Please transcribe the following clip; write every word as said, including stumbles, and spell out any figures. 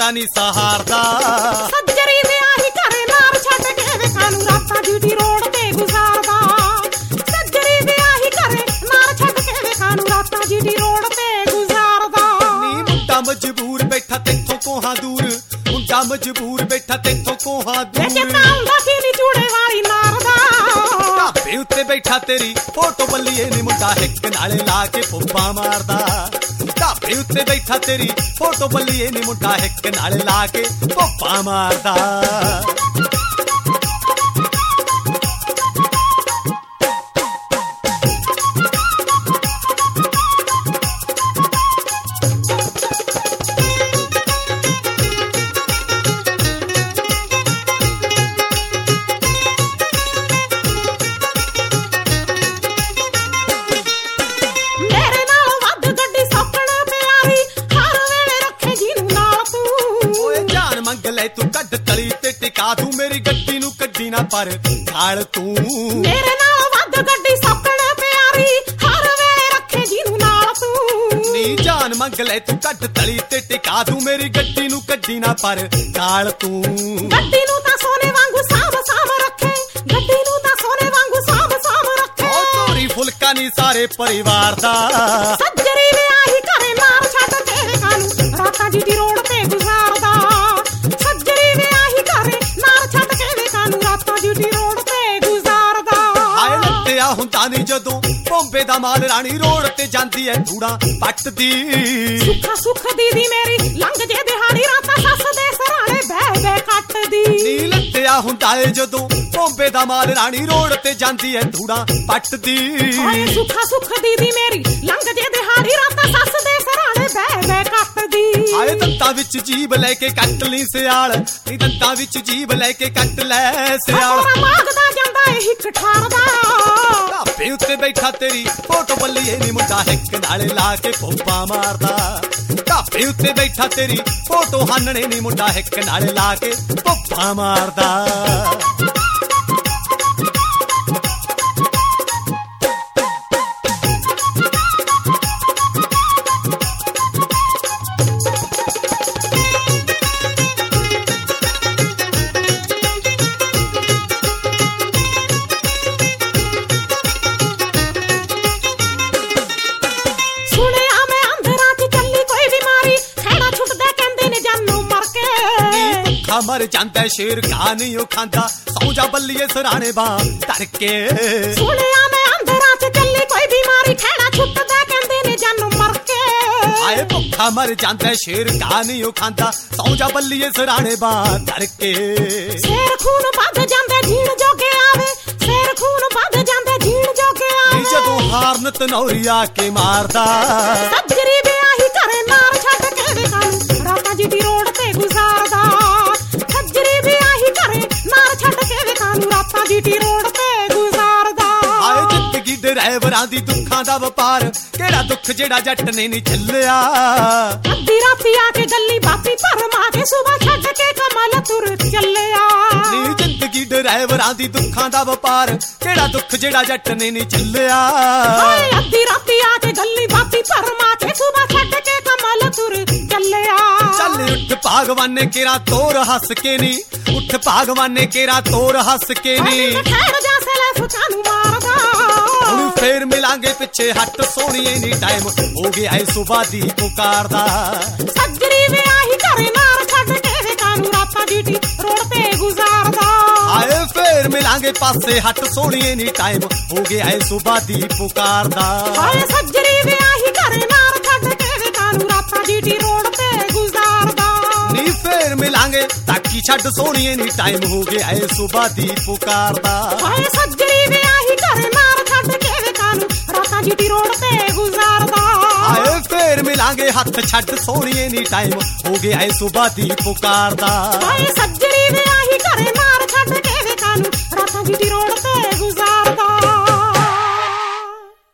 ਫੁਲਕਾ ਨੀ ਸਹਾਰਦਾ। ਸੱਜਰੀ ਦੇ ਆਹੀ ਘਰੇ ਨਾਰ ਛੱਡ ਕੇ ਵੇ ਕਾਨੂੰ ਰਾਤਾਂ ਜੀਟੀ ਰੋਡ ਤੇ ਗੁਜ਼ਾਰਦਾ। ਸੱਜਰੀ ਦੇ ਆਹੀ ਘਰੇ ਨਾਰ ਛੱਡ ਕੇ ਵੇ ਕਾਨੂੰ ਰਾਤਾਂ ਜੀਟੀ ਰੋਡ ਤੇ ਗੁਜ਼ਾਰਦਾ। ਨੀ ਮੁੰਡਾ ਮਜਬੂਰ ਬੈਠਾ ਤੇਥੋਂ ਕੋਹਾਂ ਦੂਰ, ਮੁੰਡਾ ਮਜਬੂਰ ਬੈਠਾ ਤੇਥੋਂ ਕੋਹਾਂ ਦੂਰ। ਵੇਖੇ ਤਾਂ ਹੁੰਦਾ ਕੀ ਨੀ ਚੂੜੇ ਵਾਲੀ ਨਾਰ ਦਾ। ਢਾਬੇ ਉੱਤੇ ਬੈਠਾ ਤੇਰੀ ਫੋਟੋ ਬੱਲੀਏ ਨੀ ਮੁੰਡਾ ਹਿੱਕ ਨਾਲੇ ਲਾ ਕੇ ਪੁੱਪਾ ਮਾਰਦਾ। ਢਾਬੇ ਉੱਤੇ ਬੈਠਾ ਤੇਰੀ ਫੋਟੋ ਬੱਲੀਏ ਨੀ ਮੁੰਡਾ ਹਿੱਕ ਨਾਲੇ ਲਾ ਕੇ ਪੁੱਪਾ ਮਾਰਦਾ। ਤੂੰ ਕੱਢ ਤਲੀ ਤੇ ਟਿਕਾ ਦੂੰ ਮੇਰੀ ਗੱਡੀ ਨੂੰ ਕੱਢੀ ਨਾ ਪਰ ਖਾਲ ਤੂੰ। ਮੇਰੇ ਨਾਲ ਵੱਧ ਗੱਡੀ ਸੌਕਣ ਪਿਆਰੀ ਹਰ ਵੇਲੇ ਰੱਖੇ ਜਿਹਨੂੰ ਨਾਲ ਤੂੰ। ਨੀ ਜਾਨ ਮੰਗ ਲੈ ਤੂੰ ਕੱਢ ਤਲੀ ਤੇ ਟਿਕਾ ਦੂੰ ਮੇਰੀ ਗੱਡੀ ਨੂੰ ਕੱਢੀ ਨਾ ਪਰ ਖਾਲ ਤੂੰ। ਗੱਡੀ ਨੂੰ ਤਾਂ ਸੋਨੇ ਵਾਂਗੂ ਸਾਂਭ ਸਾਂਭ ਰੱਖੇ, ਗੱਡੀ ਨੂੰ ਤਾਂ ਸੋਨੇ ਵਾਂਗੂ ਸਾਂਭ ਸਾਂਭ ਰੱਖੇ। ਓ ਤੋਰੀ ਫੁਲਕਾ ਨੀ ਸਾਰੇ ਪਰਿਵਾਰ ਦਾ। ਸੱਜਰੀ ਵੇ ਆਹੀ ਘਰੇ ਨਾਰ ਛੱਡ ਕੇ ਕਾਨੂੰ ਰਾਤਾਂ ਜੀਟੀ ਰੋਡ ਤੇ ਗੁਜ਼ਾਰਦਾ। ਹੁੰਦਾ ਨੀ ਜਦੋਂ ਬੰਬੇ ਦਾ ਮਾਲ ਰਾਣੀ ਰੋਡ ਤੇ ਜਾਂਦੀ ਐ ਧੂੜਾ ਪੱਟਦੀ। ਸੁੱਖਾ ਸੁੱਖ ਦੀਦੀ ਮੇਰੀ ਲੰਘ ਜੇ ਦਿਹਾੜੀ ਰਾਤਾਂ ਸੱਸ ਦੇ ਸਰਾਣੇ ਬਹਿ ਬਹਿ ਕੱਟਦੀ। ਨੀ ਲੱਤਿਆ ਹੁੰਦਾ ਏ ਜਦੋਂ ਬੰਬੇ ਦਾ ਮਾਲ ਰਾਣੀ ਰੋਡ ਤੇ ਜਾਂਦੀ ਐ ਧੂੜਾ ਪੱਟਦੀ। ਹਾਏ ਸੁੱਖਾ ਸੁੱਖ ਦੀਦੀ ਮੇਰੀ ਲੰਘ ਜੇ ਦਿਹਾੜੀ ਰਾਤਾਂ ਸੱਸ ਦੇ ਸਰਾਣੇ ਬਹਿ ਬਹਿ ਕੱਟਦੀ। ਹਾਏ ਦੰਦਾਂ ਵਿੱਚ ਜੀਭ ਲੈ ਕੇ ਕੱਟ ਲਈ ਸਿਆਲ, ਨੀ ਦੰਦਾਂ ਵਿੱਚ ਜੀਭ ਲੈ ਕੇ ਕੱਟ ਲੈ ਸਿਆਲ। ਮਾਗਦਾ ਜਾਂਦਾ ਏ ਹਿੱਕ ਠਾਰਦਾ। ਢਾਬੇ ਉੱਤੇ ਬੈਠਾ ਤੇਰੀ ਫੋਟੋ ਬੱਲੀਏ ਨੀ ਮੁੰਡਾ ਹਿੱਕ ਨਾਲੇ ਲਾ ਕੇ ਪੁੱਪਾ ਮਾਰਦਾ। ਢਾਬੇ ਉੱਤੇ ਬੈਠਾ ਤੇਰੀ ਫੋਟੋ ਹਾਨਣੇ ਨੀ ਮੁੰਡਾ ਹਿੱਕ ਨਾਲੇ ਲਾ ਕੇ ਪੁੱਪਾ ਮਾਰਦਾ। ਮਰ ਜਾਂਦਾ ਸ਼ੇਰ ਕਾ ਨਹੀਂ ਉਹ ਖਾਂਦਾ, ਸੌਂ ਜਾ ਬੱਲੀਏ ਸਰਾਣੇ ਬਾਂ ਧਰ ਕੇ। ਸੁਣਿਆ ਮੈਂ ਅੰਦਰਾਂ ਚ ਚੱਲੀ ਕੋਈ ਬਿਮਾਰੀ, ਖੈੜਾ ਛੁੱਟਦਾ ਕਹਿੰਦੇ ਨੇ ਜਾਨੋਂ ਮਰ ਕੇ। ਆਏ ਭੁੱਖਾ ਮਰ ਜਾਂਦਾ ਸ਼ੇਰ ਕਾ ਨਹੀਂ ਉਹ ਖਾਂਦਾ, ਸੌਂ ਜਾ ਬੱਲੀਏ ਸਰਾਣੇ ਬਾਂ ਧਰ ਕੇ। ਸ਼ੇਰ ਖੂਨ ਵੱਧ ਜਾਂਦਾ ਜੀਣ ਜੋਗੇ ਆਵੇ, ਸ਼ੇਰ ਖੂਨ ਵੱਧ ਜਾਂਦਾ ਜੀਣ ਜੋਗੇ ਆਵੇ। ਜਦੋਂ ਹਾਰਨ ਤਨੌਰੀ ਆ ਕੇ ਮਾਰਦਾ। ਸੱਜਰੀ ਵੇ ਆਹੀ ਘਰੇ ਨਾਰ ਛੱਡ ਕੇ ਵੇ ਕਾਨੂੰ ਰਾਤਾਂ ਜੀਟੀ ਰੋਡ ਤੇ ਗੁਜ਼ਾਰਦਾ। ਜੀਟੀ ਰੋਡ ਤੇ ਗੁਜ਼ਾਰਦਾ। ਆਏ ਜ਼ਿੰਦਗੀ ਡਰਾਈਵਰਾਂ ਦੀ ਦੁੱਖਾਂ ਦਾ ਵਪਾਰ, ਕਿਹੜਾ ਦੁੱਖ ਜਿਹੜਾ ਜੱਟ ਨੇ ਨਹੀਂ ਝੱਲਿਆ। ਅੱਧੀ ਰਾਤੀ ਆ ਕੇ ਗੱਲੀ ਬਾਤੀ ਭਰਮਾ ਕੇ ਸੁਬਹ ਛੱਡ ਕੇ ਕਮਲ ਤੁਰ ਚੱਲਿਆ। ਨੀ ਜ਼ਿੰਦਗੀ ਡਰਾਈਵਰਾਂ ਦੀ ਦੁੱਖਾਂ ਦਾ ਵਪਾਰ, ਕਿਹੜਾ ਦੁੱਖ ਜਿਹੜਾ ਜੱਟ ਨੇ ਨਹੀਂ ਝੱਲਿਆ। ਹਾਏ ਅੱਧੀ ਰਾਤੀ ਆ ਕੇ ਗੱਲੀ ਬਾਤੀ ਭਰਮਾ ਕੇ ਸੁਬਹ ਛੱਡ ਕੇ ਕਮਲ ਤੁਰ ਚੱਲਿਆ। ਚੱਲ ਉੱਠ ਭਾਗਵਾਨੇ ਕੇਰਾ ਤੋਰ ਹੱਸ ਕੇ ਨੀ, ਉੱਠ ਭਾਗਵਾਨੇ ਕੇਰਾ ਤੋਰ ਹੱਸ ਕੇ ਨੀ। ਠਹਿਰ ਜਾ ਸਲੇ ਸੁੱਚਾ ਨੂੰ ਮਾਰਦਾ। ਹੁਣ ਫੇਰ ਮਿਲਾਂਗੇ ਪਿੱਛੇ ਹੱਟ ਸੋਹਣੀਏ ਨੀ ਟਾਈਮ ਹੋ ਗਿਆ ਏ ਸੁਬਾ ਦੀ ਪੁਕਾਰਦਾ। ਸੱਜਰੀ ਵੇ ਆਹੀ ਘਰੇ ਨਾਰ ਛੱਡ ਕੇ ਵੇ ਕਾਨੂੰ ਰਾਤਾਂ ਜੀਟੀ ਰੋਡ ਤੇ ਗੁਜ਼ਾਰਦਾ। ਆਏ ਫੇਰ ਮਿਲਾਂਗੇ ਪਾਸੇ ਹੱਟ ਸੋਹਣੀਏ ਨੀ ਟਾਈਮ ਹੋ ਗਿਆ ਏ ਸੁਬਾ ਦੀ ਪੁਕਾਰਦਾ। ਹਾਏ ਸੱਜਰੀ ਵੇ ਆਹੀ ਘਰੇ ਨਾਰ ਛੱਡ ਕੇ ਵੇ ਕਾਨੂੰ ਰਾਤਾਂ ਜੀਟੀ ਰੋਡ ਤੇ ਗੁਜ਼ਾਰਦਾ। ਨੀ ਫੇਰ ਮਿਲਾਂਗੇ ਤਾਕੀ ਛੱਡ ਸੋਹਣੀਏ ਨੀ ਟਾਈਮ ਹੋ ਗਿਆ ਏ ਸੁਬਾ ਦੀ ਪੁਕਾਰਦਾ। ਹਾਏ ਸੱਜਰੀ ਵੇ ਆਹੀ ਘਰੇ ਨਾਰ ਛੱਡ ਕੇ ਵੇ ਕਾਨੂੰ ਰਾਤਾਂ ਜੀਟੀ ਰੋਡ ਤੇ ਗੁਜ਼ਾਰਦਾ। ਆਏ ਫੇਰ ਮਿਲਾਂਗੇ ਹੱਥ ਛੱਡ ਸੋਹਣੀਏ ਨੀ ਟਾਈਮ ਹੋ ਗਿਆ ਏ ਸੁਬਾ ਦੀ ਪੁਕਾਰਦਾ। ਹਾਏ ਸੱਜਰੀ ਵੇ ਆਹੀ ਘਰੇ ਨਾਰ ਛੱਡ ਕੇ ਵੇ ਕਾਨੂੰ ਰਾਤਾਂ ਜੀਟੀ ਰੋਡ